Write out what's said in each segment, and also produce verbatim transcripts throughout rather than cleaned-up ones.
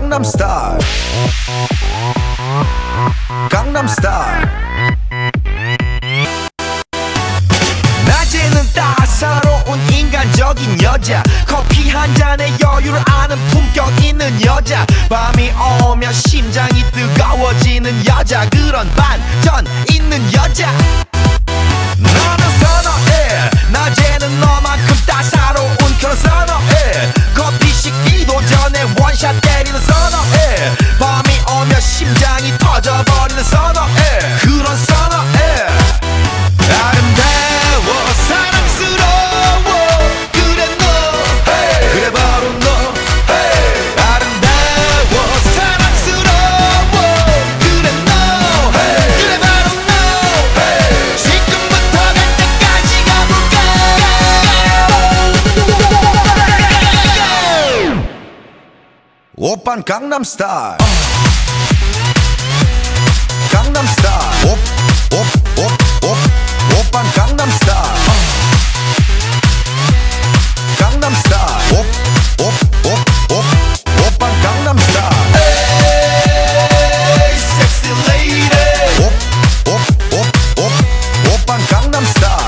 강남스타일 강남스타일 낮에는 따사로운 인간적인 여자 커피 한 잔에 여유를 아는 품격 있는 여자 밤이 오면 심장이 뜨거워지는 여자 그런 반전 있는 여자 나는 선어해 낮에는 너만큼 따사로운 그런 선어해 커피 식기도 전에 원샷 때리는 선어해 밤이 오면 심장이 터져버리는 선어해 그런 선어해 아름다워 사랑스러워 그래 너 hey. 그래 바로 너 hey. 아름다워 사랑스러워 그래 너 hey. 그래 바로 너 hey. 지금부터 갈 때까지 가볼까 오빤 강남스타일 강남스타일 오, 오, 오, 오, 오빤 강남스타일 강남스타일 오, 오, 오, 오, 오빤 강남스타일 에이 섹시 레이디 오, 오, 오, 오, 오빤 강남스타일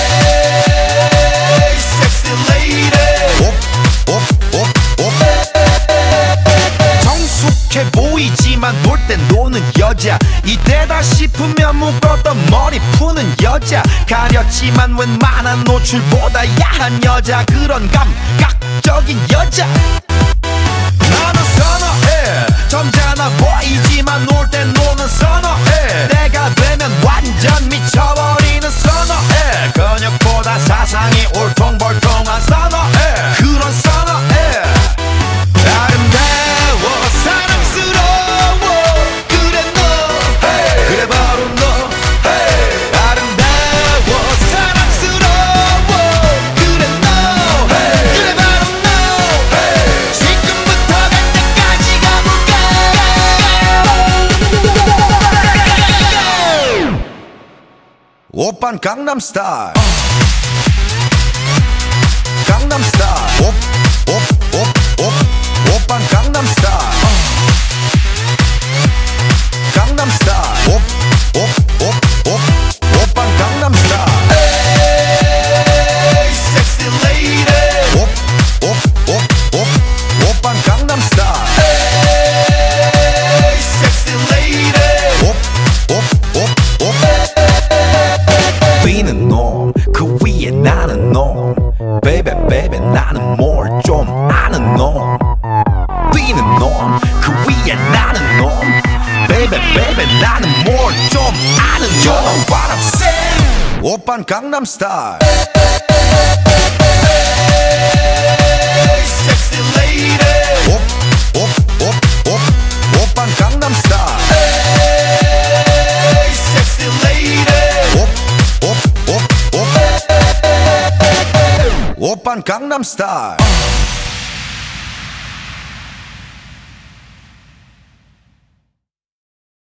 에이 섹시 레이디 오, 오, 오, 오 성숙해 보이지만 놀 땐 노는 여자 이때다 싶으면 묶었던 머리 푸는 여자 가렸지만 웬만한 노출보다 야한 여자 그런 감각적인 여자 나는 선어해 점잖아 보이지만 놀 땐 노는 선어해 내가 되면 완전 미쳐버리는 선어해 근육보다 사상이 울퉁불퉁한 선어해 그런 선어해 아름다워 사랑스러워 그래 너 hey. 그래 바로 너 hey. 아름다워 사랑스러워 그래 너 hey. 그래 바로 너 hey. 지금부터 갈 때까지 가볼까 오빤 강남스타일 강남스타일 오, 오, 오, 오, 오빤 강남스타일 강남스타일 오, 오, 오, 오, 오빤 강남스타일 에이 섹시 레이디 오, 오, 오, 오, 오빤 강남스타일 에이 섹시 레이디 오, 오, 오, 오 뛰는 놈 그 위에 나는 놈 베이베 베이베 나는 뭘 좀 아는 놈 뛰는 놈 그 위에 나는 놈 베이베 베이베 나는 뭘 좀 아는 놈 You know what I'm saying 오빤 강남스타일 섹시 레이디 오, 오, 오, 오, 오빤 강남스타일 섹시 레이디 오, 오, 오, 오, 오빤 강남스타일